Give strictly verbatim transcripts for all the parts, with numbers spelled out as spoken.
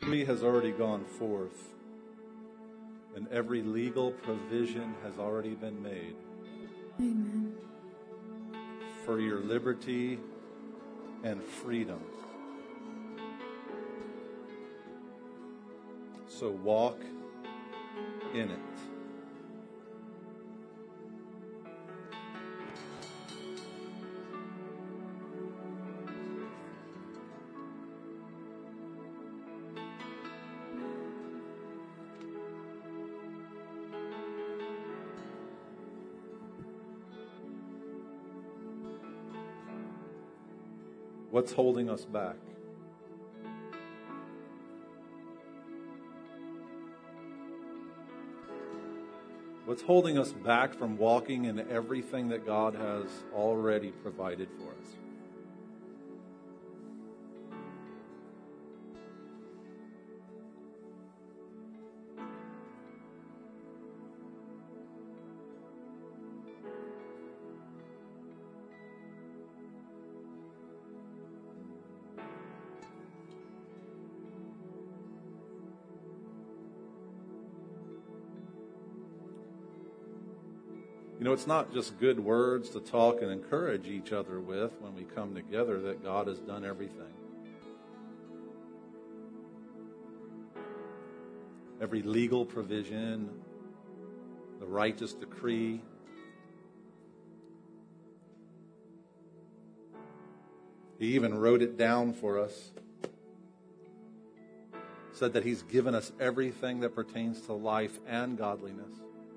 Has already gone forth, and every legal provision has already been made. Amen. For your liberty and freedom. So walk in it. What's holding us back? What's holding us back from walking in everything that God has already provided for us? You know, it's not just good words to talk and encourage each other with when we come together that God has done everything. Every legal provision, the righteous decree. He even wrote it down for us. Said that He's given us everything that pertains to life and godliness.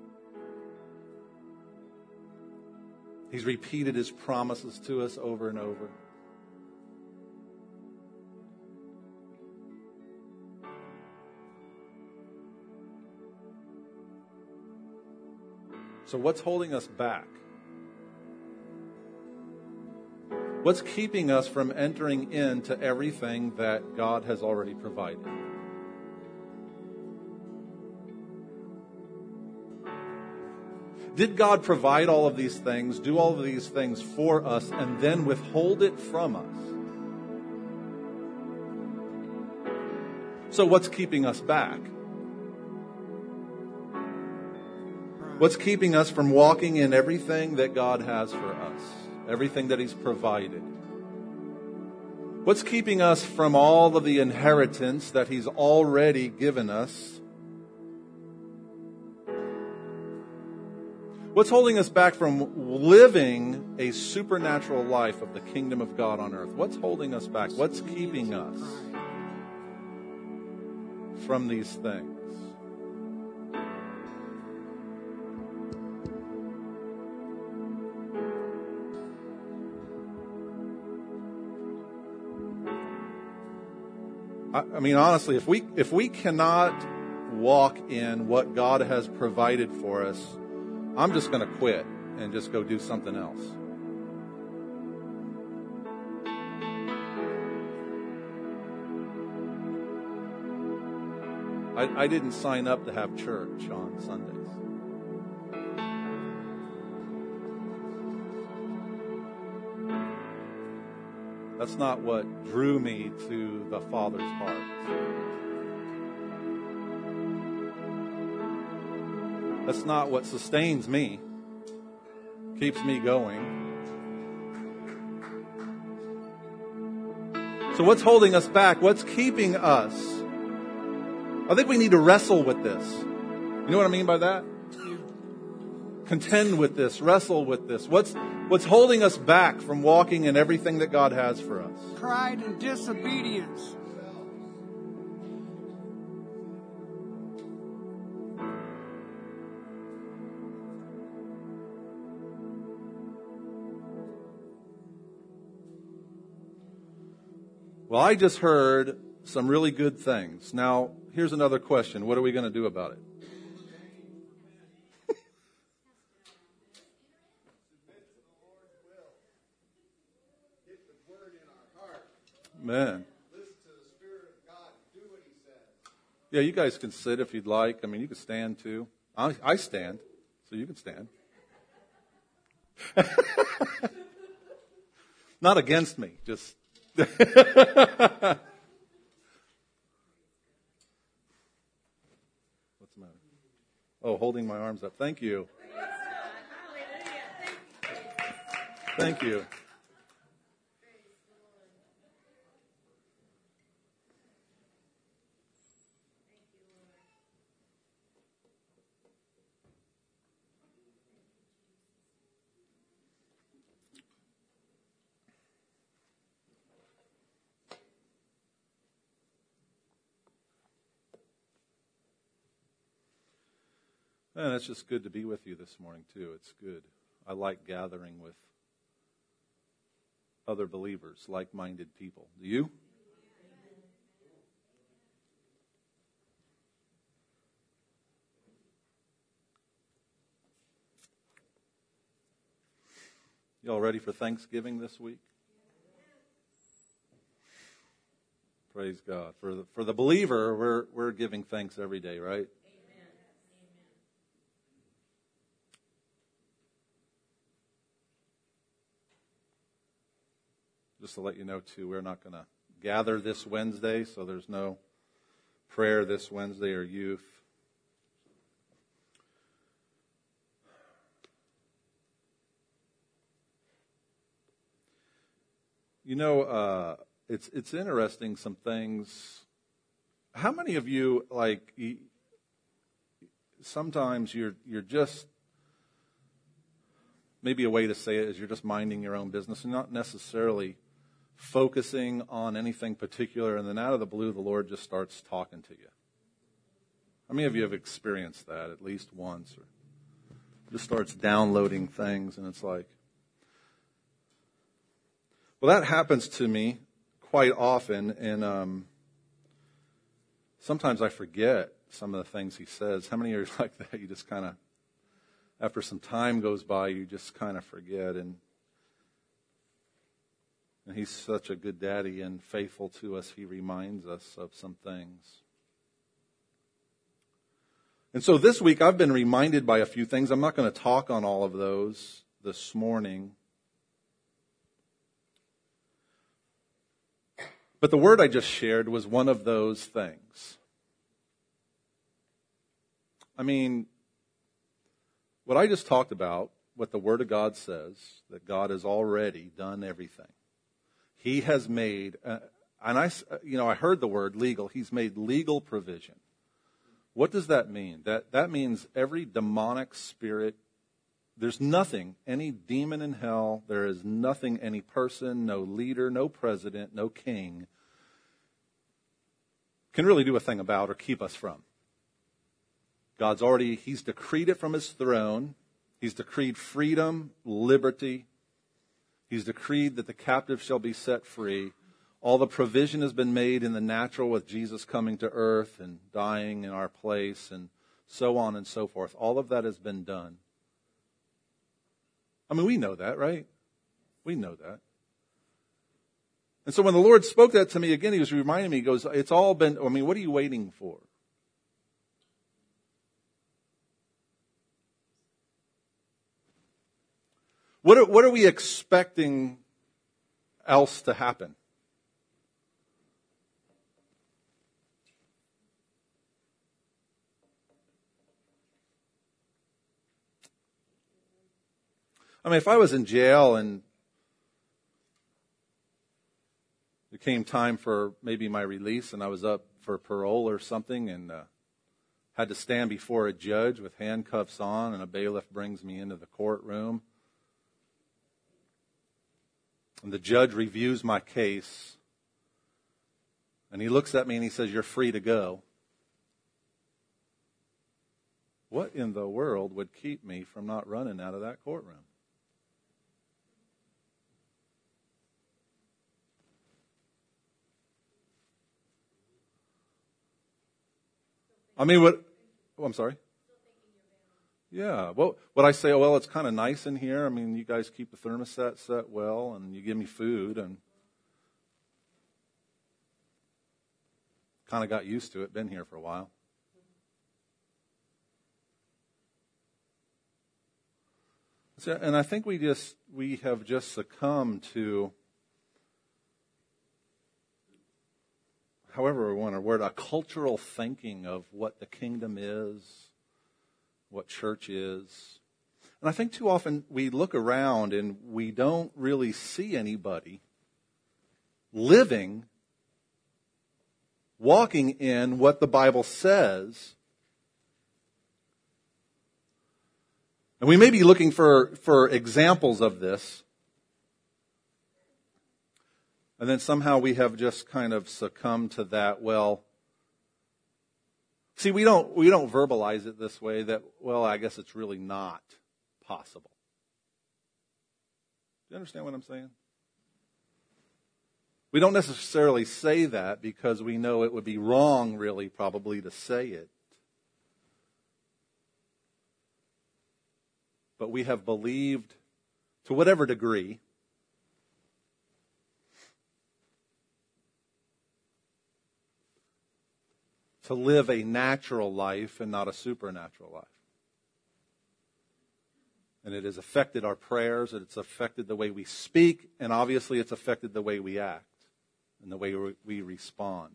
He's repeated His promises to us over and over. So what's holding us back? What's keeping us from entering into everything that God has already provided? Did God provide all of these things, do all of these things for us, and then withhold it from us? So what's keeping us back? What's keeping us from walking in everything that God has for us? Everything that He's provided? What's keeping us from all of the inheritance that He's already given us? What's holding us back from living a supernatural life of the kingdom of God on earth? What's holding us back? What's keeping us from these things? I, I mean, honestly, if we if we cannot walk in what God has provided for us, I'm just going to quit and just go do something else. I, I didn't sign up to have church on Sundays. That's not what drew me to the Father's heart. That's not what sustains me, keeps me going. So what's holding us back? What's keeping us? I think we need to wrestle with this. You know what I mean by that? Contend with this, wrestle with this. What's what's holding us back from walking in everything that God has for us? Pride and disobedience. Well, I just heard some really good things. Now, here's another question. What are we going to do about it? Man. Yeah, you guys can sit if you'd like. I mean, you can stand too. I, I stand, so you can stand. Not against me, just... What's the matter? Oh, holding my arms up. Thank you. Thank you. And it's just good to be with you this morning, too. It's good. I like gathering with other believers, like-minded people. Do you? Y'all ready for Thanksgiving this week? Praise God. For the, for the believer, we're we're giving thanks every day, right? Just to let you know, too, we're not going to gather this Wednesday, so there's no prayer this Wednesday or youth. You know, uh, it's it's interesting, some things. How many of you, like, sometimes you're you're just, maybe a way to say it is you're just minding your own business and not necessarily focusing on anything particular, and then out of the blue, the Lord just starts talking to you. How many of you have experienced that at least once, or just starts downloading things, and it's like, well, that happens to me quite often, and um, sometimes I forget some of the things he says. How many are like that? You just kind of, after some time goes by, you just kind of forget, and And he's such a good daddy and faithful to us. He reminds us of some things. And so this week I've been reminded by a few things. I'm not going to talk on all of those this morning. But the word I just shared was one of those things. I mean, what I just talked about, what the Word of God says, that God has already done everything. He has made, uh, and I, you know, I heard the word legal. He's made legal provision. What does that mean? That that means every demonic spirit, there's nothing, any demon in hell, there is nothing, any person, no leader, no president, no king can really do a thing about or keep us from. God's already, he's decreed it from his throne. He's decreed freedom, liberty. He's decreed that the captive shall be set free. All the provision has been made in the natural with Jesus coming to earth and dying in our place and so on and so forth. All of that has been done. I mean, we know that, right? We know that. And so when the Lord spoke that to me again, he was reminding me, he goes, it's all been, I mean, what are you waiting for? What are, what are we expecting else to happen? I mean, if I was in jail and it came time for maybe my release and I was up for parole or something and uh, had to stand before a judge with handcuffs on and a bailiff brings me into the courtroom, and the judge reviews my case, and he looks at me and he says, "You're free to go." What in the world would keep me from not running out of that courtroom? I mean, what? Oh, I'm sorry. Yeah. Well, would I say, oh, well, it's kind of nice in here. I mean, you guys keep the thermostat set well, and you give me food, and kind of got used to it. Been here for a while. So, and I think we just we have just succumbed to however we want to word, a cultural thinking of what the kingdom is, what church is. And I think too often we look around and we don't really see anybody living, walking in what the Bible says. And we may be looking for, for examples of this. And then somehow we have just kind of succumbed to that, well, see, we don't, we don't verbalize it this way that, well, I guess it's really not possible. Do you understand what I'm saying? We don't necessarily say that because we know it would be wrong, really, probably, to say it. But we have believed, to whatever degree, to live a natural life and not a supernatural life. And it has affected our prayers, it's affected the way we speak, and obviously it's affected the way we act and the way we respond.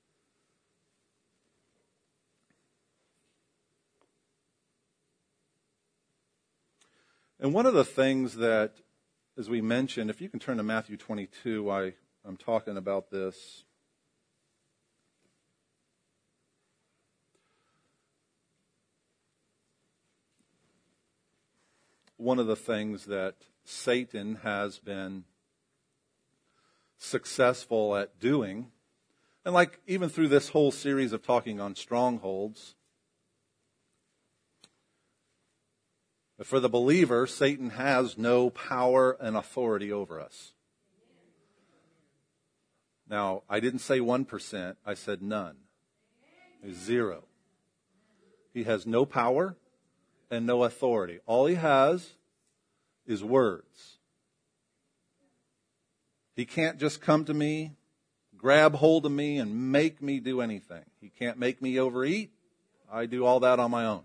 And one of the things that, as we mentioned, if you can turn to Matthew twenty-two, I, I'm talking about this. One of the things that Satan has been successful at doing, and like even through this whole series of talking on strongholds, for the believer, Satan has no power and authority over us. Now, I didn't say one percent, I said none. Zero. He has no power and no authority. All he has is words. He can't just come to me, grab hold of me, and make me do anything. He can't make me overeat. I do all that on my own.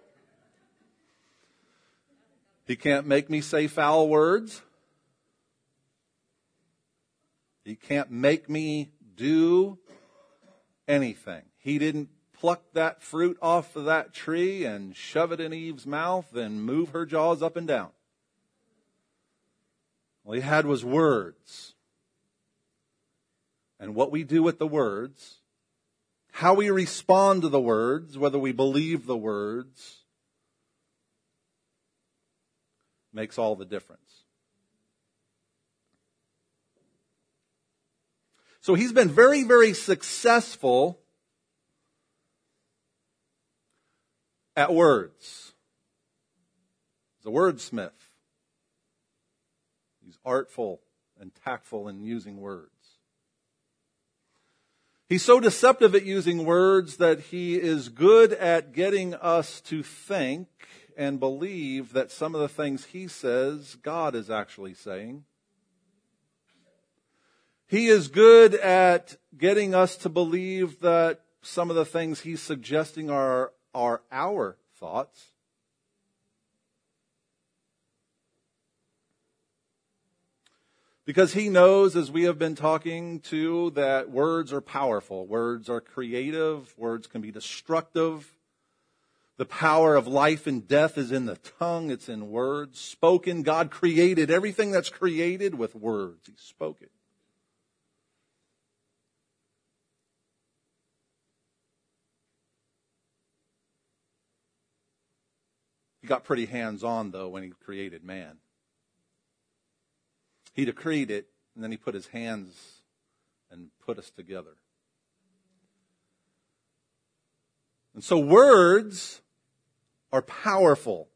He can't make me say foul words. He can't make me do anything. He didn't pluck that fruit off of that tree and shove it in Eve's mouth and move her jaws up and down. All he had was words. And what we do with the words, how we respond to the words, whether we believe the words, makes all the difference. So he's been very, very successful at words. He's a wordsmith. He's artful and tactful in using words. He's so deceptive at using words that he is good at getting us to think and believe that some of the things he says, God is actually saying. He is good at getting us to believe that some of the things he's suggesting are, are our thoughts. Because he knows, as we have been talking to, that words are powerful. Words are creative. Words can be destructive. The power of life and death is in the tongue. It's in words spoken. God created everything that's created with words. He spoke it. He got pretty hands-on, though, when he created man. He decreed it, and then he put his hands and put us together. And so words are powerful.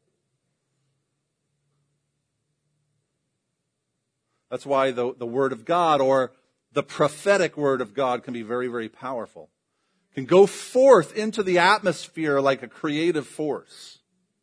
That's why the, the Word of God, or the prophetic Word of God, can be very, very powerful. It can go forth into the atmosphere like a creative force.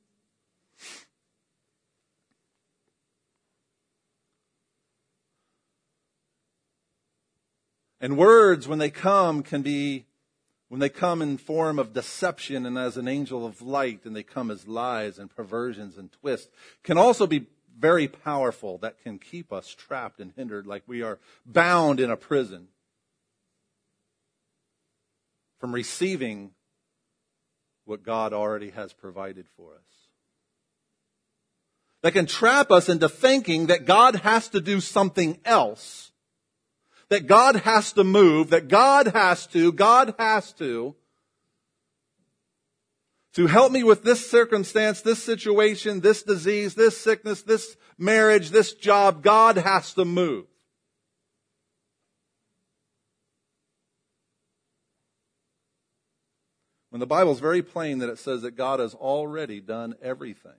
And words, when they come, can be, when they come in form of deception and as an angel of light, and they come as lies and perversions and twists, can also be very powerful, that can keep us trapped and hindered like we are bound in a prison. from receiving what God already has provided for us. That can trap us into thinking that God has to do something else. That God has to move, that God has to, God has to, to help me with this circumstance, this situation, this disease, this sickness, this marriage, this job. God has to move. When the Bible is very plain that it says that God has already done everything.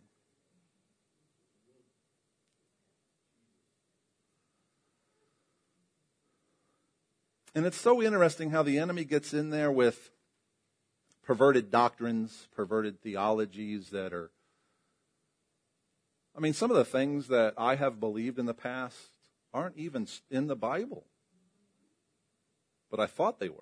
And it's so interesting how the enemy gets in there with perverted doctrines, perverted theologies that are, I mean, some of the things that I have believed in the past aren't even in the Bible. But I thought they were.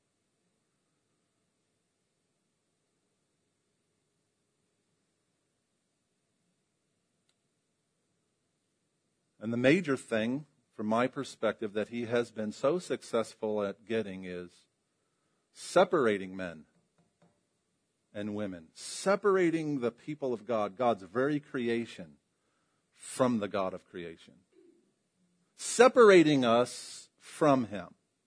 And the major thing, from my perspective, that he has been so successful at getting is separating men and women, separating the people of God, God's very creation, from the God of creation, separating us from him,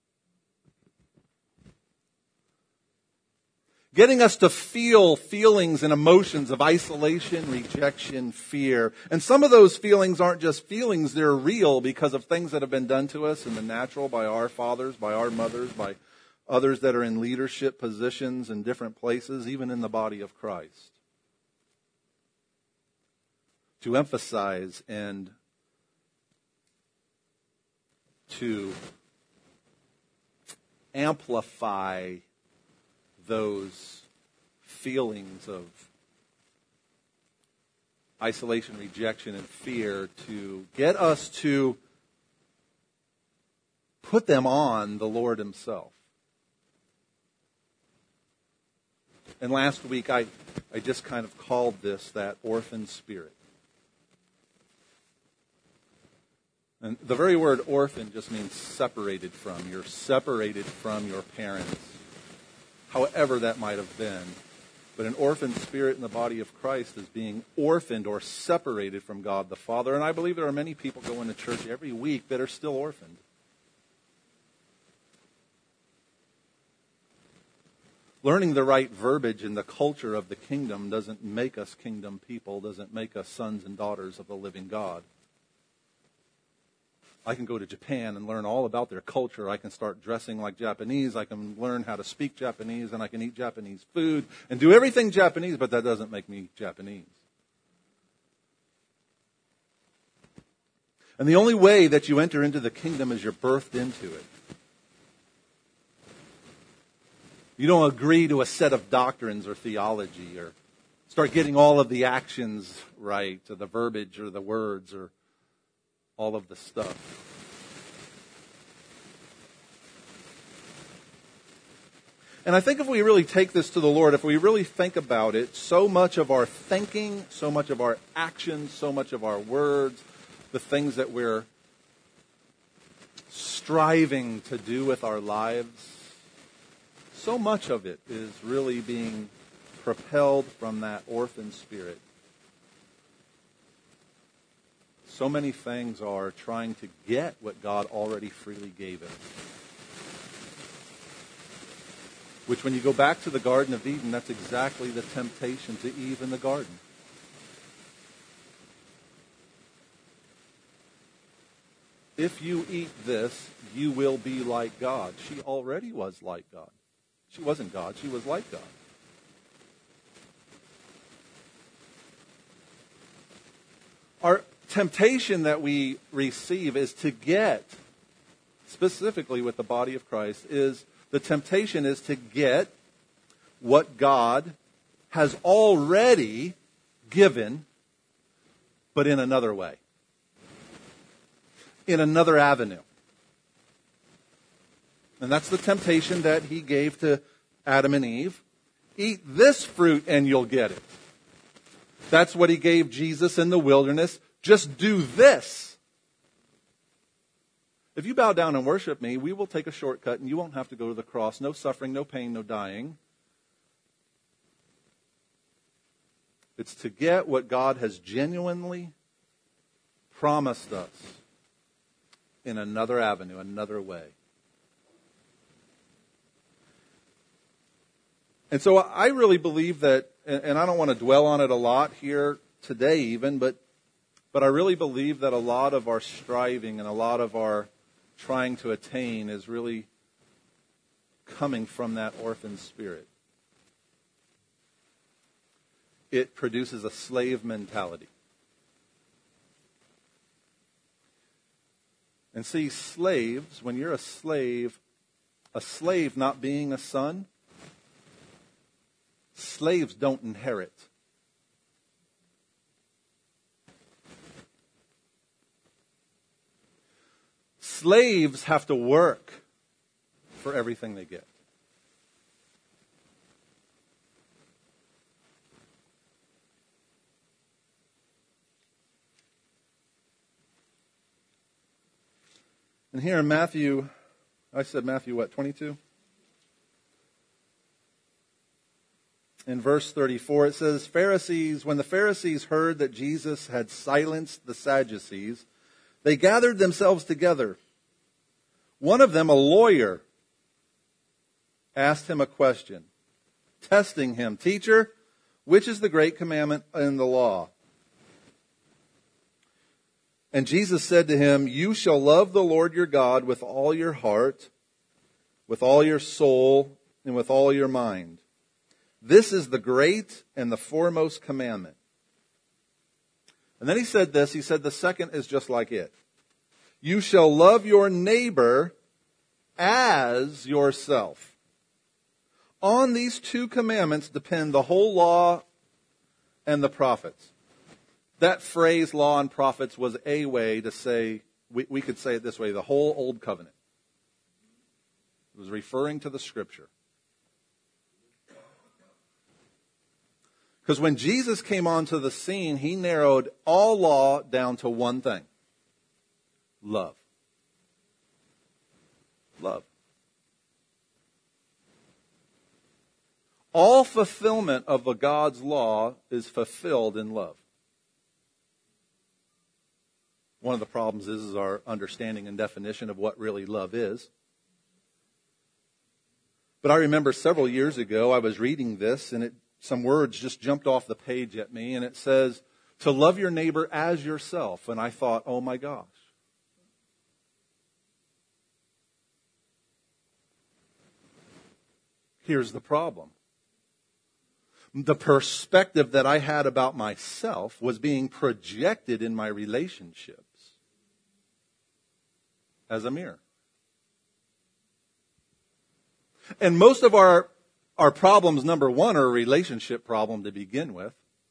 getting us to feel feelings and emotions of isolation, rejection, fear. And some of those feelings aren't just feelings, they're real because of things that have been done to us in the natural by our fathers, by our mothers, by others that are in leadership positions in different places, even in the body of Christ. To emphasize and to amplify those feelings of isolation, rejection, and fear, to get us to put them on the Lord himself. And last week I, I just kind of called this that orphan spirit. And the very word orphan just means separated from. You're separated from your parents. However that might have been. But an orphan spirit in the body of Christ is being orphaned or separated from God the Father. And I believe there are many people going to church every week that are still orphaned. Learning the right verbiage in the culture of the kingdom doesn't make us kingdom people, doesn't make us sons and daughters of the living God. I can go to Japan and learn all about their culture. I can start dressing like Japanese. I can learn how to speak Japanese, and I can eat Japanese food and do everything Japanese, but that doesn't make me Japanese. And the only way that you enter into the kingdom is you're birthed into it. You don't agree to a set of doctrines or theology or start getting all of the actions right, or the verbiage or the words or all of the stuff. And I think if we really take this to the Lord, if we really think about it, so much of our thinking, so much of our actions, so much of our words, the things that we're striving to do with our lives, so much of it is really being propelled from that orphan spirit. So many things are trying to get what God already freely gave us. Which, when you go back to the Garden of Eden, that's exactly the temptation to Eve in the garden. If you eat this, you will be like God. She already was like God. She wasn't God, she was like God. Our temptation that we receive is to get, specifically with the body of Christ, is the temptation is to get what God has already given, but in another way, in another avenue. And that's the temptation that he gave to Adam and Eve. Eat this fruit and you'll get it. That's what he gave Jesus in the wilderness. Just do this If you bow down and worship me, we will take a shortcut and you won't have to go to the cross. No suffering, no pain, no dying. It's to get what God has genuinely promised us in another avenue, another way. And so I really believe that, and I don't want to dwell on it a lot here today even, but but I really believe that a lot of our striving and a lot of our trying to attain is really coming from that orphan spirit. It produces a slave mentality. And see, slaves, when you're a slave, a slave not being a son, slaves don't inherit. Slaves have to work for everything they get. And here in Matthew, I said Matthew what, twenty-two? In verse thirty-four, it says, Pharisees, when the Pharisees heard that Jesus had silenced the Sadducees, they gathered themselves together. One of them, a lawyer, asked him a question, testing him, Teacher, which is the great commandment in the law? And Jesus said to him, You shall love the Lord your God with all your heart, with all your soul, and with all your mind. This is the great and the foremost commandment. And then he said this, he said the second is just like it. You shall love your neighbor as yourself. On these two commandments depend the whole law and the prophets. That phrase, law and prophets, was a way to say, we, we could say it this way, the whole Old Covenant. It was referring to the Scripture. Because when Jesus came onto the scene, he narrowed all law down to one thing. Love. Love. All fulfillment of the God's law is fulfilled in love. One of the problems is, is our understanding and definition of what really love is. But I remember several years ago I was reading this and it, some words just jumped off the page at me, and it says, to love your neighbor as yourself. And I thought, oh my gosh. Here's the problem. The perspective that I had about myself was being projected in my relationships as a mirror. And most of our, our problems, number one, are a relationship problem to begin with.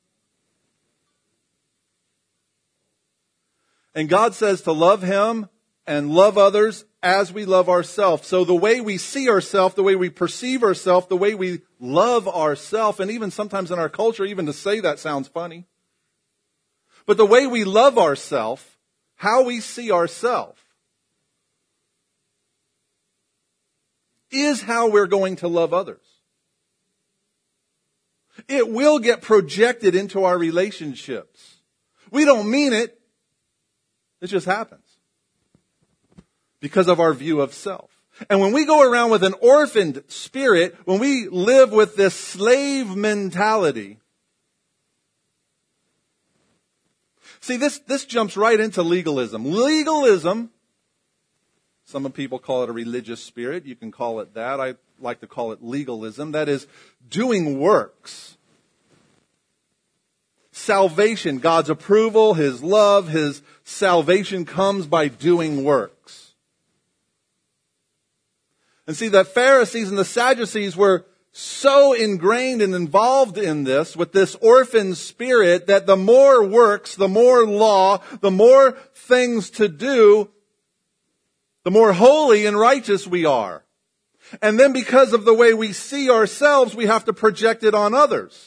And God says to love Him and love others as we love ourselves. So the way we see ourselves, the way we perceive ourselves, the way we love ourselves, and even sometimes in our culture, even to say that sounds funny. But the way we love ourselves, how we see ourselves, is how we're going to love others. It will get projected into our relationships. We don't mean it. It just happens. Because of our view of self. And when we go around with an orphaned spirit, when we live with this slave mentality, see, this, this jumps right into legalism. Legalism, some people call it a religious spirit. You can call it that. I like to call it legalism. That is doing works. Salvation, God's approval, His love, His salvation comes by doing works. And see, the Pharisees and the Sadducees were so ingrained and involved in this, with this orphan spirit, that the more works, the more law, the more things to do, the more holy and righteous we are. And then because of the way we see ourselves, we have to project it on others.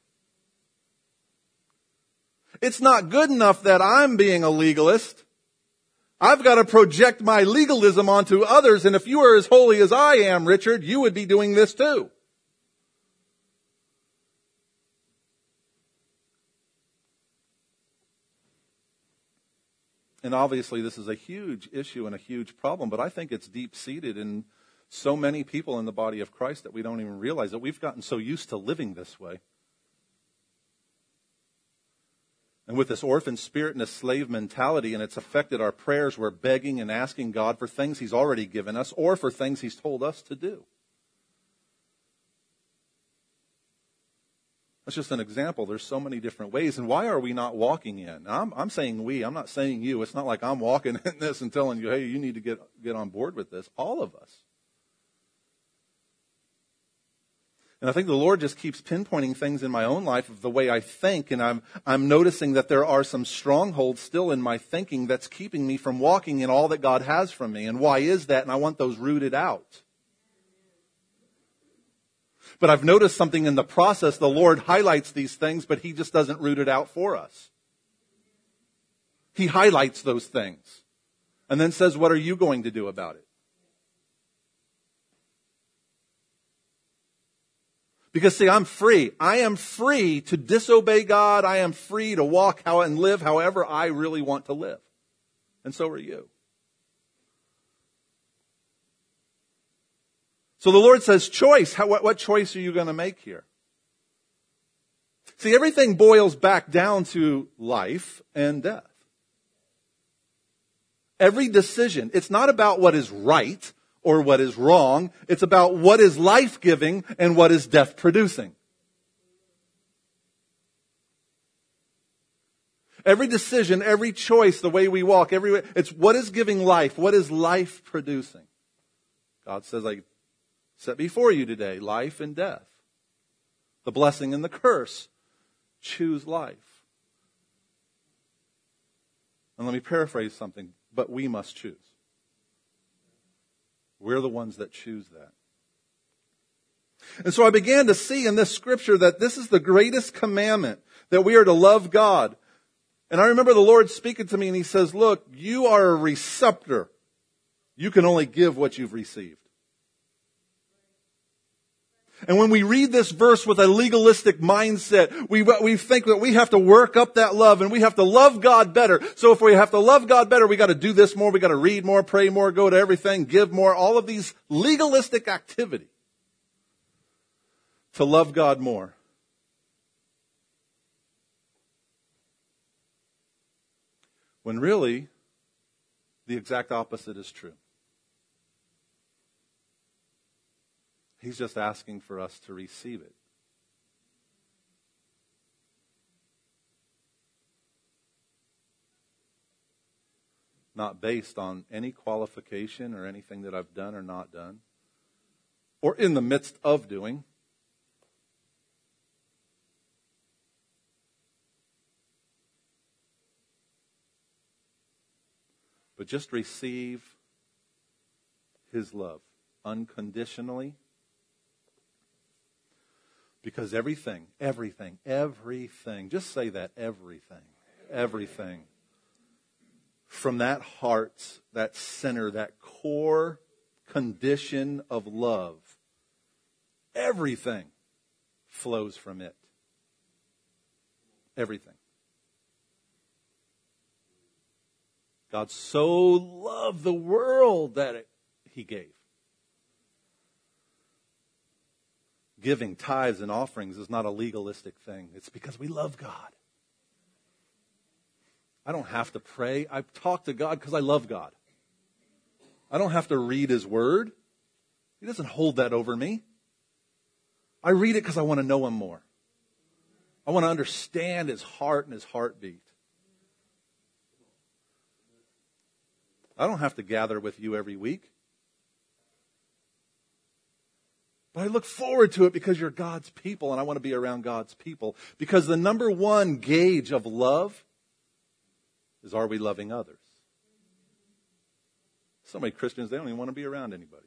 It's not good enough that I'm being a legalist. I've got to project my legalism onto others, and if you were as holy as I am, Richard, you would be doing this too. And obviously this is a huge issue and a huge problem, but I think it's deep-seated in so many people in the body of Christ that we don't even realize that we've gotten so used to living this way. And with this orphan spirit and this slave mentality, and it's affected our prayers, we're begging and asking God for things He's already given us or for things He's told us to do. That's just an example. There's so many different ways. And why are we not walking in? Now, I'm, I'm saying we. I'm not saying you. It's not like I'm walking in this and telling you, hey, you need to get, get on board with this. All of us. And I think the Lord just keeps pinpointing things in my own life of the way I think, and I'm I'm noticing that there are some strongholds still in my thinking that's keeping me from walking in all that God has from me. And why is that? And I want those rooted out. But I've noticed something in the process. The Lord highlights these things, but He just doesn't root it out for us. He highlights those things and then says, what are you going to do about it? Because, see, I'm free. I am free to disobey God. I am free to walk how and live however I really want to live. And so are you. So the Lord says, choice. How, what, what choice are you going to make here? See, everything boils back down to life and death. Every decision. It's not about what is right or what is wrong. It's about what is life-giving and what is death-producing. Every decision, every choice, the way we walk, every it's what is giving life, what is life-producing. God says, I set before you today life and death, the blessing and the curse. Choose life. And let me paraphrase something, but we must choose. We're the ones that choose that. And so I began to see in this scripture that this is the greatest commandment, that we are to love God. And I remember the Lord speaking to me and He says, look, you are a receptor. You can only give what you've received. And when we read this verse with a legalistic mindset, we, we think that we have to work up that love and we have to love God better. So if we have to love God better, we got to do this more, we got to read more, pray more, go to everything, give more, all of these legalistic activity to love God more. When really, the exact opposite is true. He's just asking for us to receive it. Not based on any qualification or anything that I've done or not done, or in the midst of doing. But just receive His love unconditionally. Because everything, everything, everything, just say that, everything, everything, from that heart, that center, that core condition of love, everything flows from it. Everything. God so loved the world that it, He gave. Giving tithes and offerings is not a legalistic thing. It's because we love God. I don't have to pray. I talk to God because I love God. I don't have to read His Word. He doesn't hold that over me. I read it because I want to know Him more. I want to understand His heart and His heartbeat. I don't have to gather with you every week. But I look forward to it because you're God's people and I want to be around God's people. Because the number one gauge of love is, are we loving others? So many Christians, they don't even want to be around anybody.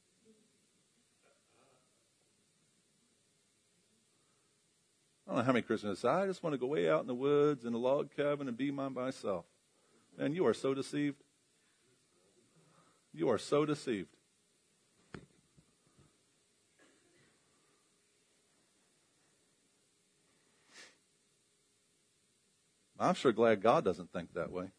I don't know how many Christians say, I just want to go way out in the woods in a log cabin and be by myself. Man, you are so deceived. You are so deceived. I'm sure glad God doesn't think that way.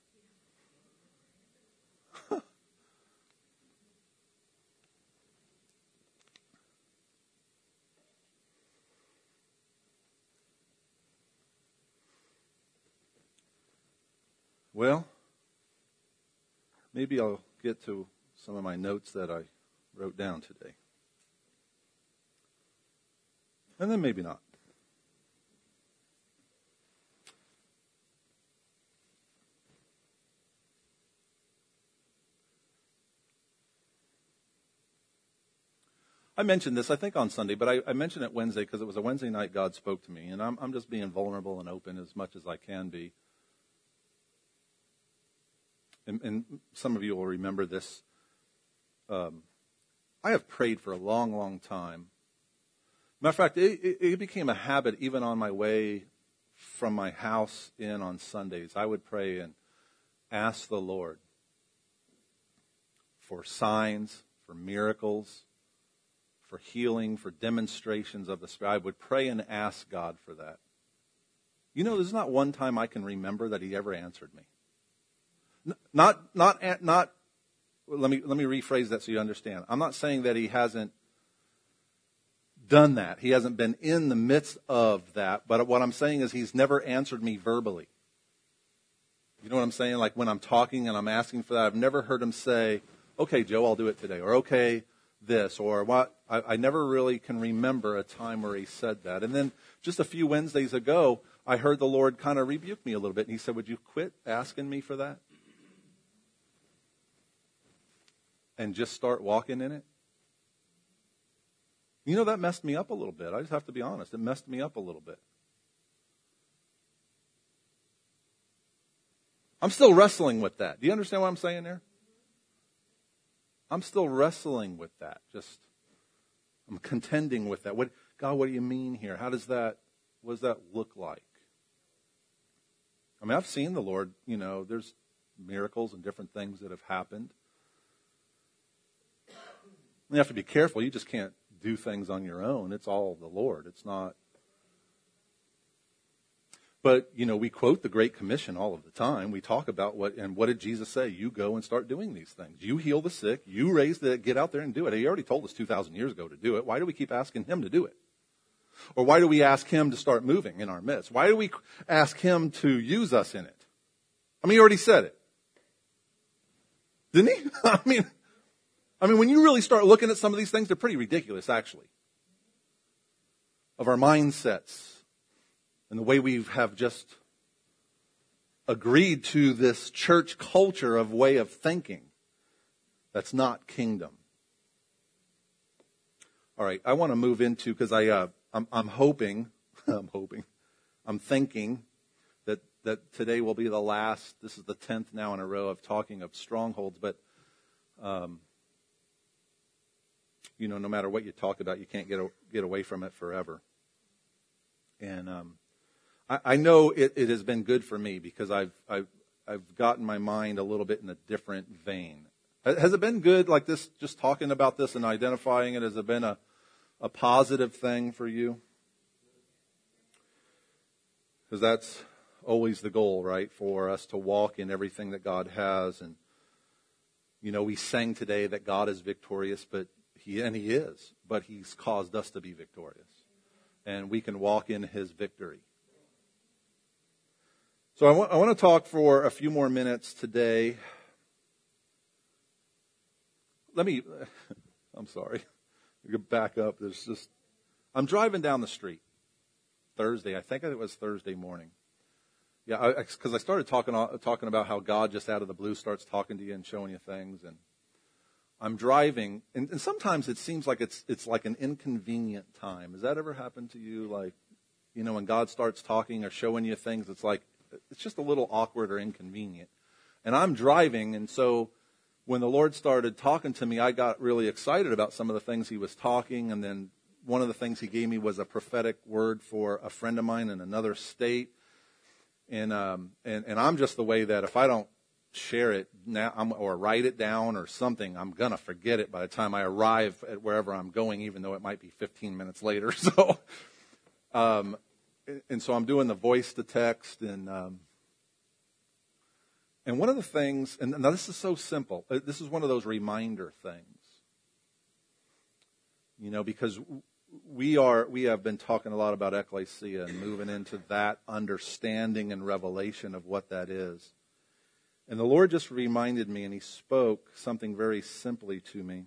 Well, maybe I'll get to some of my notes that I wrote down today. And then maybe not. I mentioned this, I think, on Sunday, but I, I mentioned it Wednesday because it was a Wednesday night God spoke to me, and I'm, I'm just being vulnerable and open as much as I can be. And, and some of you will remember this. Um, I have prayed for a long, long time. Matter of fact, it, it, it became a habit even on my way from my house in on Sundays. I would pray and ask the Lord for signs, for miracles, for healing, for demonstrations of the Spirit. I would pray and ask God for that. You know, there's not one time I can remember that He ever answered me. Not, not, not. Let me let me rephrase that so you understand. I'm not saying that He hasn't done that. He hasn't been in the midst of that. But what I'm saying is He's never answered me verbally. You know what I'm saying? Like when I'm talking and I'm asking for that, I've never heard Him say, "Okay, Joe, I'll do it today," or "Okay, this," or what. I, I never really can remember a time where He said that. And then just a few Wednesdays ago, I heard the Lord kind of rebuke me a little bit. And He said, "Would you quit asking me for that? And just start walking in it?" You know, that messed me up a little bit. I just have to be honest. It messed me up a little bit. I'm still wrestling with that. Do you understand what I'm saying there? I'm still wrestling with that. Just, I'm contending with that. What, God, what do you mean here? How does that, what does that look like? I mean, I've seen the Lord, you know, there's miracles and different things that have happened. You have to be careful. You just can't do things on your own. It's all the Lord. It's not. But, you know, we quote the Great Commission all of the time. We talk about what, and what did Jesus say? You go and start doing these things. You heal the sick. You raise the, get out there and do it. He already told us two thousand years ago to do it. Why do we keep asking Him to do it? Or why do we ask Him to start moving in our midst? Why do we ask Him to use us in it? I mean, He already said it. Didn't He? I mean... I mean, when you really start looking at some of these things, they're pretty ridiculous, actually. Of our mindsets and the way we have just agreed to this church culture of way of thinking that's not kingdom. All right, I want to move into, because I, uh, I'm, I'm hoping, I'm hoping, I'm thinking that that today will be the last. This is the tenth now in a row of talking of strongholds, but. Um, You know, no matter what you talk about, you can't get get away from it forever. And um, I, I know it, it has been good for me because I've I've I've gotten my mind a little bit in a different vein. Has it been good like this? Just talking about this and identifying it, has it been a a positive thing for you? Because that's always the goal, right? For us to walk in everything that God has. And you know, we sang today that God is victorious, but He, and He is, but He's caused us to be victorious. And we can walk in His victory. So I want, I want to talk for a few more minutes today. Let me, I'm sorry. Get back up. There's just, I'm driving down the street Thursday. I think it was Thursday morning. Yeah, because I, I started talking talking about how God just out of the blue starts talking to you and showing you things, and I'm driving, and, and sometimes it seems like it's it's like an inconvenient time. Has that ever happened to you? Like, you know, when God starts talking or showing you things, it's like it's just a little awkward or inconvenient. And I'm driving, and so when the Lord started talking to me, I got really excited about some of the things He was talking, and then one of the things He gave me was a prophetic word for a friend of mine in another state. And um and, and I'm just the way that if I don't share it now I'm, or write it down or something, I'm going to forget it by the time I arrive at wherever I'm going, even though it might be fifteen minutes later. So, um, and so I'm doing the voice to text. And, um, and one of the things, and now this is so simple. This is one of those reminder things, you know, because we are, we have been talking a lot about ecclesia and moving into that understanding and revelation of what that is. And the Lord just reminded me, and he spoke something very simply to me.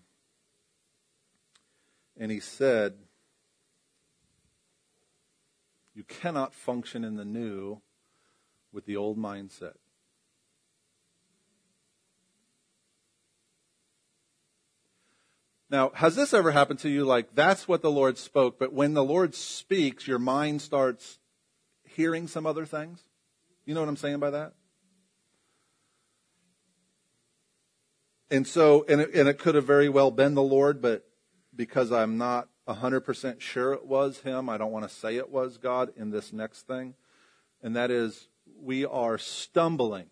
And he said, you cannot function in the new with the old mindset. Now, has this ever happened to you? Like, that's what the Lord spoke, but when the Lord speaks, your mind starts hearing some other things? You know what I'm saying by that? And so, and it, and it could have very well been the Lord, but because I'm not one hundred percent sure it was him, I don't want to say it was God in this next thing. And that is, we are stumbling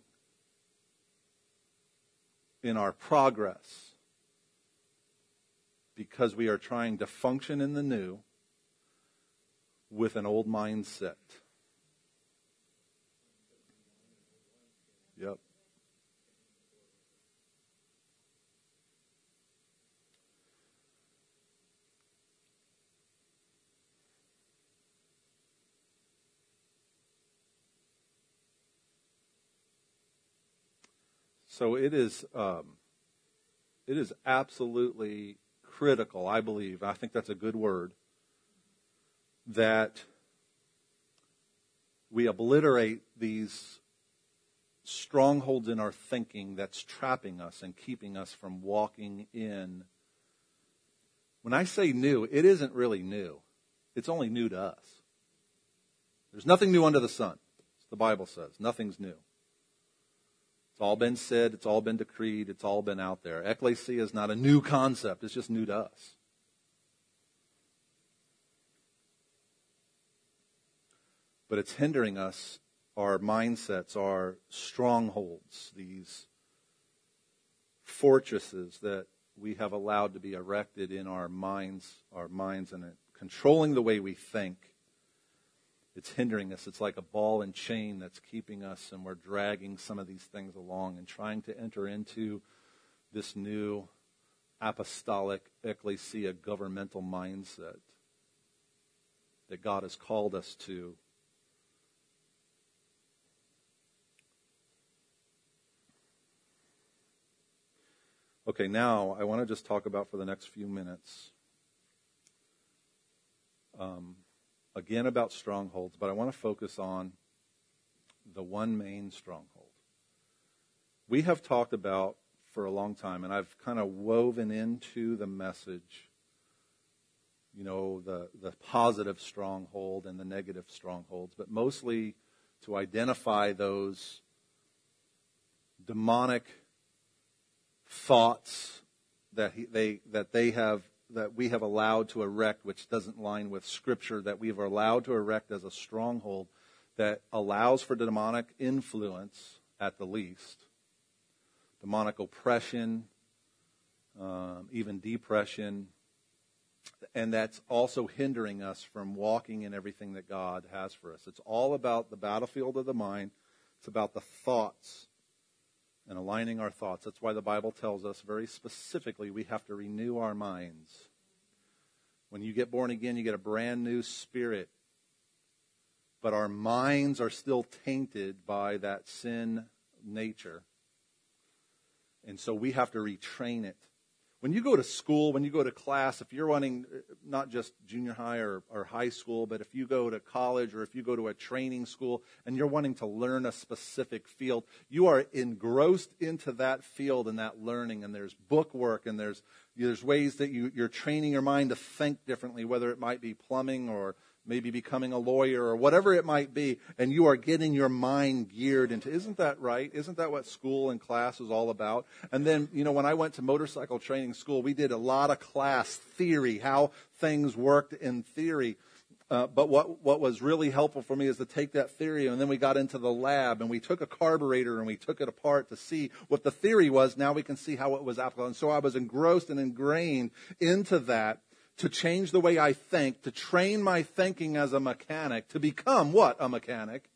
in our progress because we are trying to function in the new with an old mindset. Yep. So it is, um, it is absolutely critical, I believe, I think that's a good word, that we obliterate these strongholds in our thinking that's trapping us and keeping us from walking in. When I say new, it isn't really new. It's only new to us. There's nothing new under the sun, as the Bible says. Nothing's new. It's all been said, it's all been decreed, it's all been out there. Ecclesia is not a new concept, it's just new to us. But it's hindering us, our mindsets, our strongholds, these fortresses that we have allowed to be erected in our minds, our minds and controlling the way we think. It's hindering us. It's like a ball and chain that's keeping us, and we're dragging some of these things along and trying to enter into this new apostolic ecclesia governmental mindset that God has called us to. Okay, now I want to just talk about for the next few minutes um, again about strongholds, but I want to focus on the one main stronghold. We have talked about for a long time, and I've kind of woven into the message, you know, the, the positive stronghold and the negative strongholds, but mostly to identify those demonic thoughts that he, they that they have that we have allowed to erect, which doesn't line with Scripture, that we've allowed to erect as a stronghold that allows for demonic influence at the least, demonic oppression, um, even depression, and that's also hindering us from walking in everything that God has for us. It's all about the battlefield of the mind. It's about the thoughts and aligning our thoughts. That's why the Bible tells us very specifically we have to renew our minds. When you get born again, you get a brand new spirit. But our minds are still tainted by that sin nature. And so we have to retrain it. When you go to school, when you go to class, if you're running not just junior high or, or high school, but if you go to college or if you go to a training school and you're wanting to learn a specific field, you are engrossed into that field and that learning, and there's book work and there's there's ways that you, you're training your mind to think differently, whether it might be plumbing or maybe becoming a lawyer or whatever it might be, and you are getting your mind geared into, isn't that right? Isn't that what school and class is all about? And then, you know, when I went to motorcycle training school, we did a lot of class theory, how things worked in theory. Uh, but what, what was really helpful for me is to take that theory, and then we got into the lab, and we took a carburetor, and we took it apart to see what the theory was. Now we can see how it was applicable. And so I was engrossed and ingrained into that to change the way I think, to train my thinking as a mechanic, to become what? A mechanic.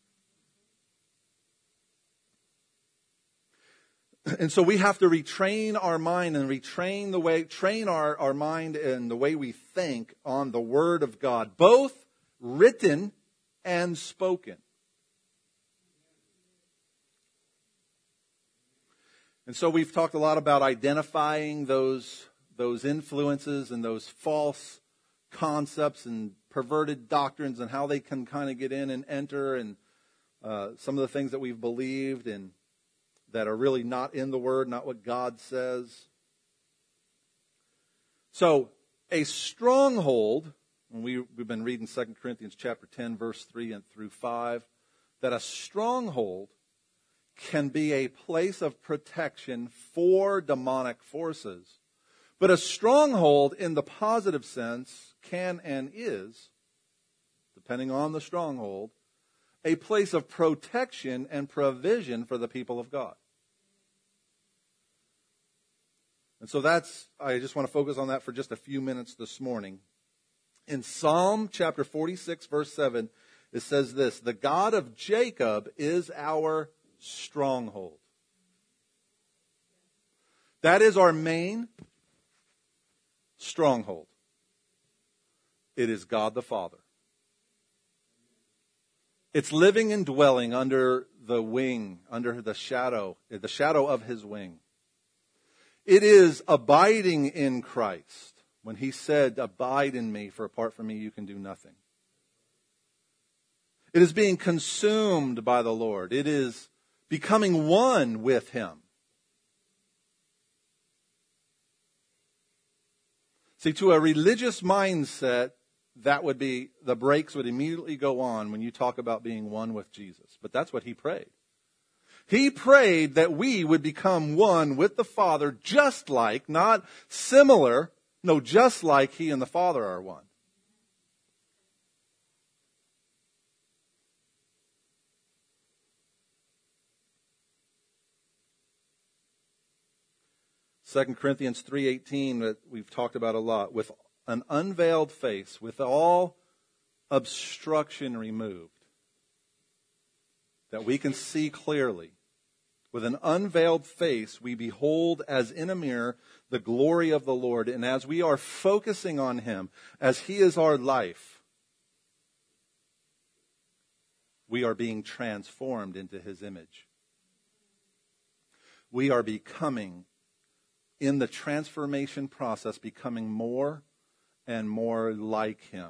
And so we have to retrain our mind and retrain the way, train our, our mind and the way we think on the Word of God, both written and spoken. And so we've talked a lot about identifying those, those influences and those false concepts and perverted doctrines and how they can kind of get in and enter, and uh, some of the things that we've believed and that are really not in the Word, not what God says. So, a stronghold, and we, we've been reading Second Corinthians chapter ten, verse three and through five, that a stronghold can be a place of protection for demonic forces. But a stronghold, in the positive sense, can and is, depending on the stronghold, a place of protection and provision for the people of God. And so that's, I just want to focus on that for just a few minutes this morning. In Psalm chapter forty-six, verse seven, it says this: "The God of Jacob is our stronghold." That is our main stronghold. It is God the Father. It's living and dwelling under the wing, under the shadow, the shadow of His wing. It is abiding in Christ. When He said, "Abide in me, for apart from me you can do nothing." It is being consumed by the Lord. It is becoming one with Him. See, to a religious mindset, that would be, the brakes would immediately go on when you talk about being one with Jesus. But that's what He prayed. He prayed that we would become one with the Father, just like, not similar, no, just like He and the Father are one. Second Corinthians three eighteen, that we've talked about a lot, with an unveiled face, with all obstruction removed, that we can see clearly. With an unveiled face, we behold as in a mirror the glory of the Lord. And as we are focusing on Him, as He is our life, we are being transformed into His image. We are becoming, in the transformation process, becoming more and more like Him.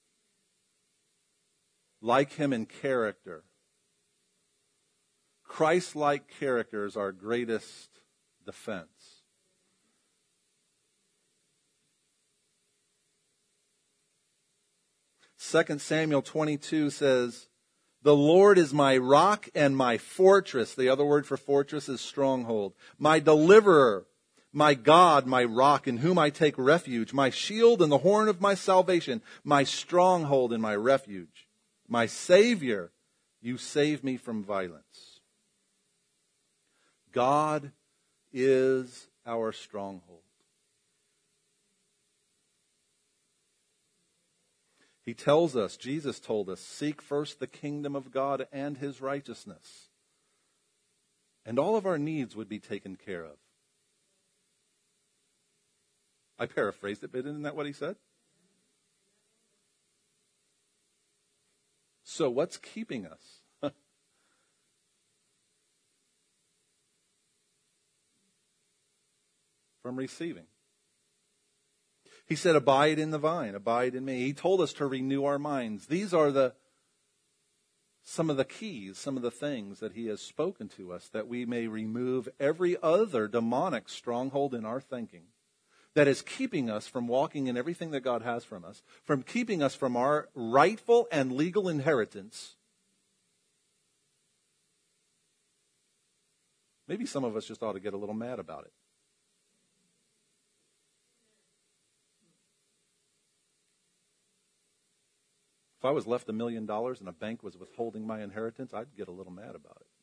Like Him in character. Christ-like character is our greatest defense. Second Samuel twenty-two says, "The Lord is my rock and my fortress." The other word for fortress is stronghold. "My deliverer, my God, my rock, in whom I take refuge, my shield and the horn of my salvation, my stronghold and my refuge. My Savior, you save me from violence." God is our stronghold. He tells us, Jesus told us, "Seek first the kingdom of God and His righteousness, and all of our needs would be taken care of." I paraphrased it, but isn't that what He said? So what's keeping us from receiving? He said, "Abide in the vine, abide in me." He told us to renew our minds. These are the some of the keys, some of the things that He has spoken to us, that we may remove every other demonic stronghold in our thinking that is keeping us from walking in everything that God has from us, from keeping us from our rightful and legal inheritance. Maybe some of us just ought to get a little mad about it. If I was left a million dollars and a bank was withholding my inheritance, I'd get a little mad about it.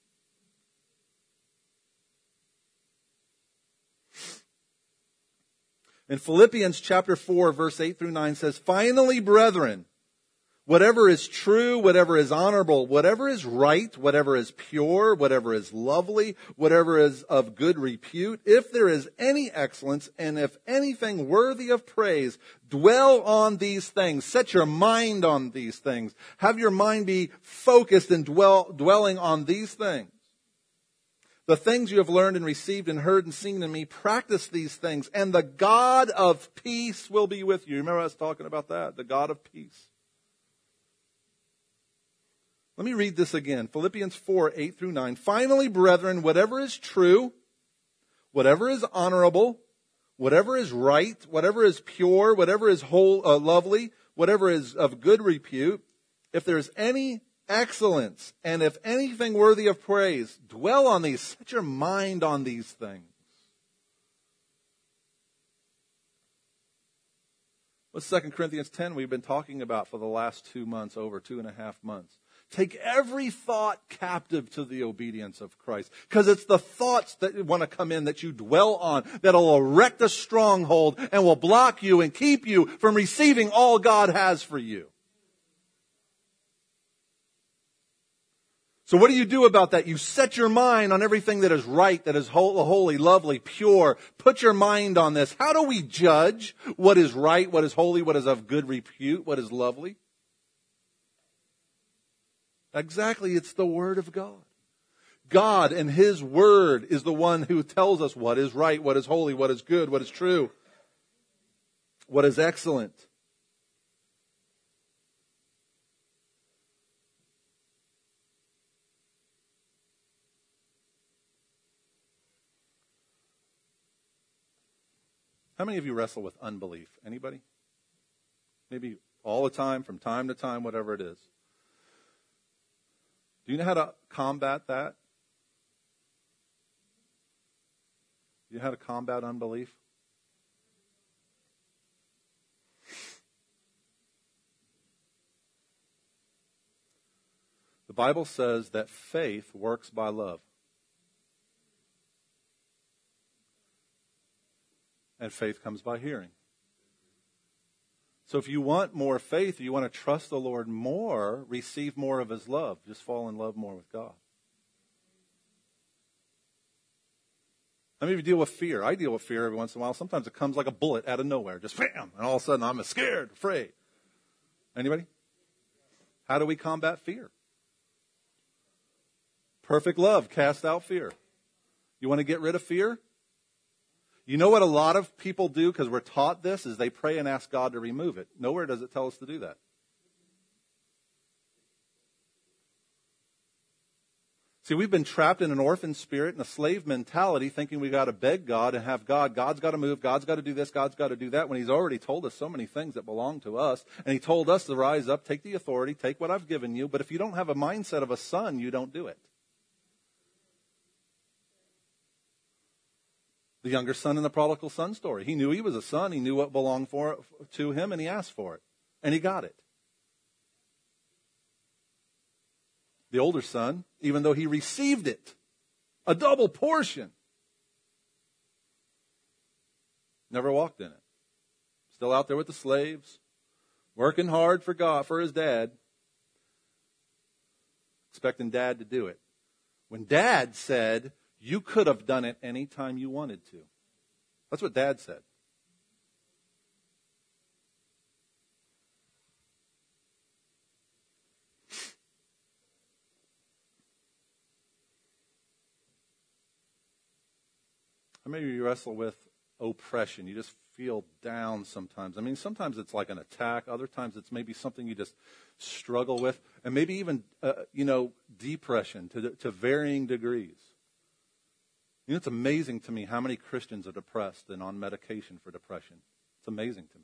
In Philippians chapter four, verse eight through nine says, "Finally, brethren, whatever is true, whatever is honorable, whatever is right, whatever is pure, whatever is lovely, whatever is of good repute, if there is any excellence, and if anything worthy of praise, dwell on these things." Set your mind on these things. Have your mind be focused and dwell, dwelling on these things. "The things you have learned and received and heard and seen in me, practice these things, and the God of peace will be with you." Remember I was talking about that, the God of peace. Let me read this again. Philippians four, eight through nine. "Finally, brethren, whatever is true, whatever is honorable, whatever is right, whatever is pure, whatever is whole, uh, lovely, whatever is of good repute, if there is any excellence, and if anything worthy of praise, dwell on these." Set your mind on these things. What's Second Corinthians ten we've been talking about for the last two months, over two and a half months? Take every thought captive to the obedience of Christ. Because it's the thoughts that want to come in that you dwell on that'll erect a stronghold and will block you and keep you from receiving all God has for you. So what do you do about that? You set your mind on everything that is right, that is holy, lovely, pure. Put your mind on this. How do we judge what is right, what is holy, what is of good repute, what is lovely? Exactly, it's the Word of God. God and His Word is the one who tells us what is right, what is holy, what is good, what is true, what is excellent. How many of you wrestle with unbelief? Anybody? Maybe all the time, from time to time, whatever it is. Do you know how to combat that? Do you know how to combat unbelief? The Bible says that faith works by love. And faith comes by hearing. So if you want more faith, you want to trust the Lord more, receive more of His love. Just fall in love more with God. How many of you deal with fear? I deal with fear every once in a while. Sometimes it comes like a bullet out of nowhere. Just bam! And all of a sudden I'm scared, afraid. Anybody? How do we combat fear? Perfect love casts out fear. You want to get rid of fear? You know what a lot of people do, because we're taught this, is they pray and ask God to remove it. Nowhere does it tell us to do that. See, we've been trapped in an orphan spirit and a slave mentality, thinking we got to beg God and have God. God's got to move. God's got to do this. God's got to do that. When He's already told us so many things that belong to us, and He told us to rise up, take the authority, take what I've given you. But if you don't have a mindset of a son, you don't do it. The younger son in the prodigal son story. He knew he was a son. He knew what belonged for, to him, and he asked for it. And he got it. The older son, even though he received it, a double portion, never walked in it. Still out there with the slaves, working hard for God, for his dad, expecting dad to do it. When dad said, "You could have done it any time you wanted to." That's what Dad said. How many of you wrestle with oppression? You just feel down sometimes. I mean, sometimes it's like an attack. Other times it's maybe something you just struggle with. And maybe even, uh, you know, depression to, to varying degrees. You know, it's amazing to me how many Christians are depressed and on medication for depression. It's amazing to me.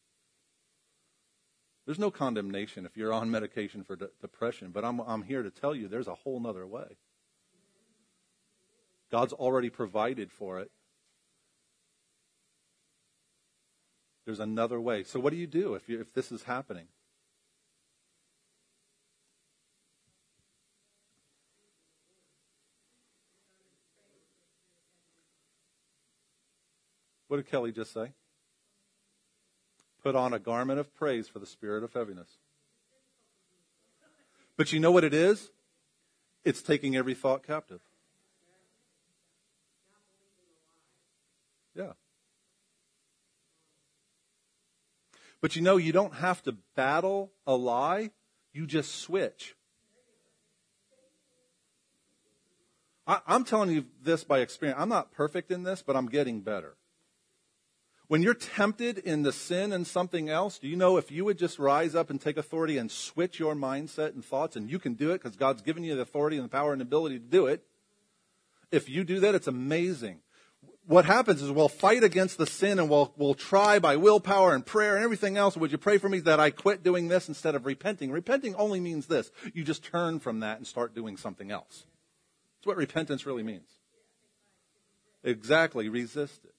There's no condemnation if you're on medication for de- depression, but I'm, I'm here to tell you there's a whole nother way. God's already provided for it. There's another way. So what do you do if you, if this is happening? What did Kelly just say? Put on a garment of praise for the spirit of heaviness. But you know what it is? It's taking every thought captive. Yeah. But you know, you don't have to battle a lie. You just switch. I, I'm telling you this by experience. I'm not perfect in this, but I'm getting better. When you're tempted into sin and something else, do you know if you would just rise up and take authority and switch your mindset and thoughts, and you can do it because God's given you the authority and the power and ability to do it. If you do that, it's amazing. What happens is we'll fight against the sin and we'll, we'll try by willpower and prayer and everything else. Would you pray for me that I quit doing this instead of repenting? Repenting only means this. You just turn from that and start doing something else. That's what repentance really means. Exactly. Resist it.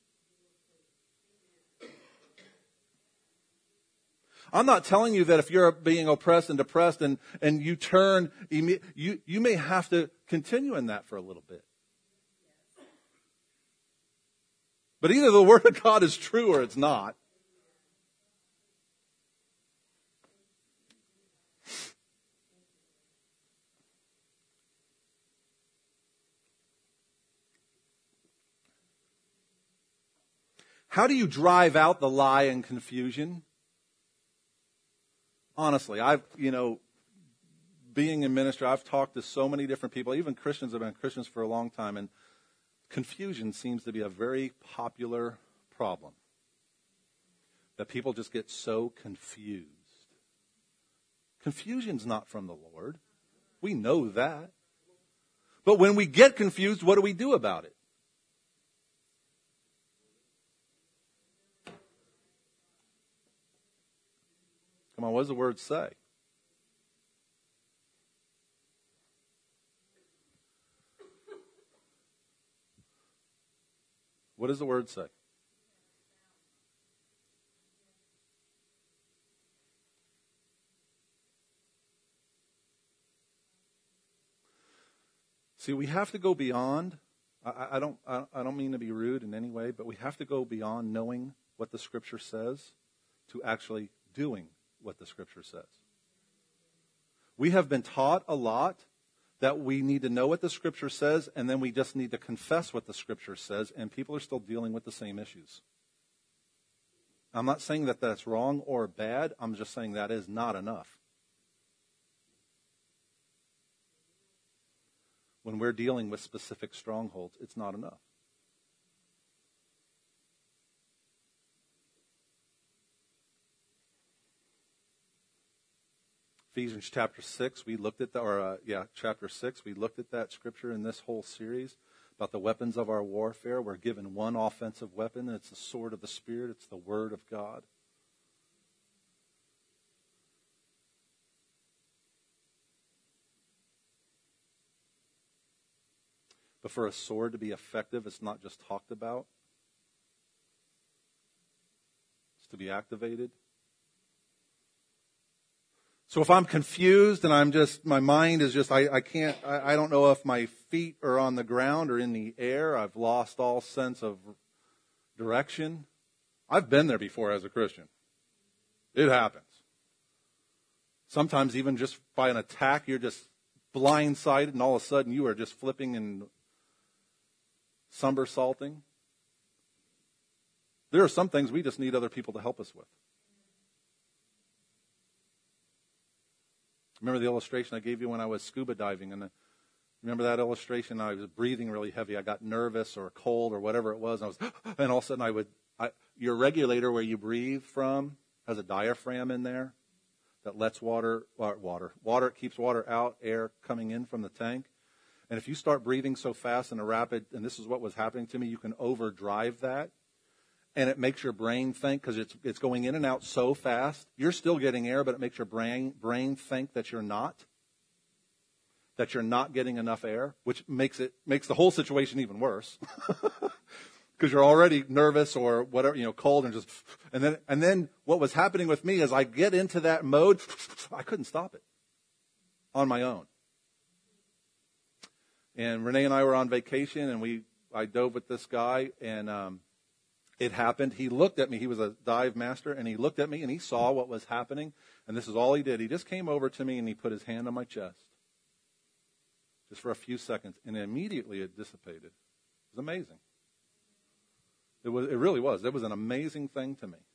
I'm not telling you that if you're being oppressed and depressed and, and you turn, you, you may have to continue in that for a little bit. But either the Word of God is true or it's not. How do you drive out the lie and confusion? Honestly, I've, you know, being in ministry, I've talked to so many different people, even Christians have been Christians for a long time, and confusion seems to be a very popular problem. That people just get so confused. Confusion's not from the Lord. We know that. But when we get confused, what do we do about it? Come on, what does the Word say? What does the Word say? See, we have to go beyond. I, I don't. I, I don't mean to be rude in any way, but we have to go beyond knowing what the Scripture says to actually doing what the Scripture says. We have been taught a lot that we need to know what the Scripture says, and then we just need to confess what the Scripture says, and people are still dealing with the same issues. I'm not saying that that's wrong or bad. I'm just saying that is not enough. When we're dealing with specific strongholds, it's not enough. Ephesians chapter six, we looked at that, or uh, yeah, chapter six, we looked at that scripture in this whole series about the weapons of our warfare. We're given one offensive weapon, and it's the sword of the Spirit. It's the Word of God. But for a sword to be effective, it's not just talked about. It's to be activated. So if I'm confused and I'm just, my mind is just, I, I can't, I, I don't know if my feet are on the ground or in the air. I've lost all sense of direction. I've been there before as a Christian. It happens. Sometimes even just by an attack, you're just blindsided and all of a sudden you are just flipping and somersaulting. There are some things we just need other people to help us with. Remember the illustration I gave you when I was scuba diving? And the, remember that illustration? I was breathing really heavy. I got nervous or cold or whatever it was. And, I was, and all of a sudden I would, I, your regulator where you breathe from has a diaphragm in there that lets water, water, water, keeps water out, air coming in from the tank. And if you start breathing so fast in a rapid, and this is what was happening to me, you can overdrive that. And it makes your brain think, because it's it's going in and out so fast. You're still getting air, but it makes your brain brain think that you're not. That you're not getting enough air, which makes it makes the whole situation even worse. Because you're already nervous or whatever, you know, cold and just and then and then what was happening with me is I get into that mode, I couldn't stop it on my own. And Renee and I were on vacation, and we I dove with this guy, and um, It happened. He looked at me. He was a dive master, and he looked at me, and he saw what was happening. And this is all he did. He just came over to me, and he put his hand on my chest. Just for a few seconds. And immediately it dissipated. It was amazing. It was. It really was. It was an amazing thing to me.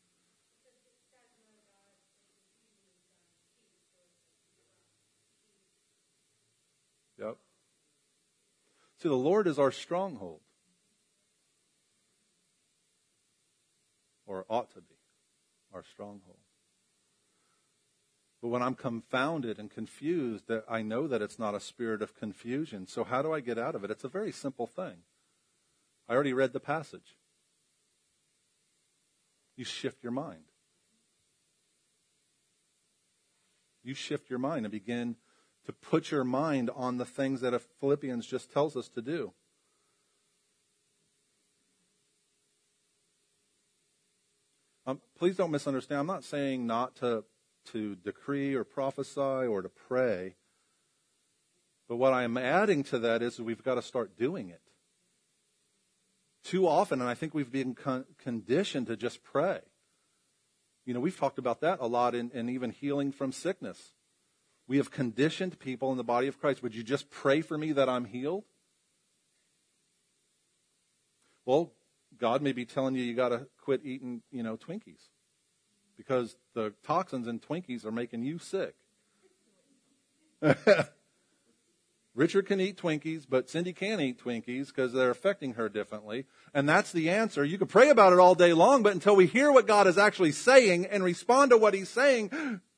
Yep. See, the Lord is our stronghold. Or ought to be our stronghold. But when I'm confounded and confused, that I know that it's not a spirit of confusion. So how do I get out of it? It's a very simple thing. I already read the passage. You shift your mind. You shift your mind and begin to put your mind on the things that Philippians just tells us to do. Um, please don't misunderstand. I'm not saying not to, to decree or prophesy or to pray. But what I am adding to that is we've got to start doing it. Too often, and I think we've been con- conditioned to just pray. You know, we've talked about that a lot in, in even healing from sickness. We have conditioned people in the body of Christ. Would you just pray for me that I'm healed? Well, God may be telling you you got to quit eating, you know, Twinkies because the toxins in Twinkies are making you sick. Richard can eat Twinkies, but Cindy can't eat Twinkies because they're affecting her differently. And that's the answer. You can pray about it all day long, but until we hear what God is actually saying and respond to what he's saying,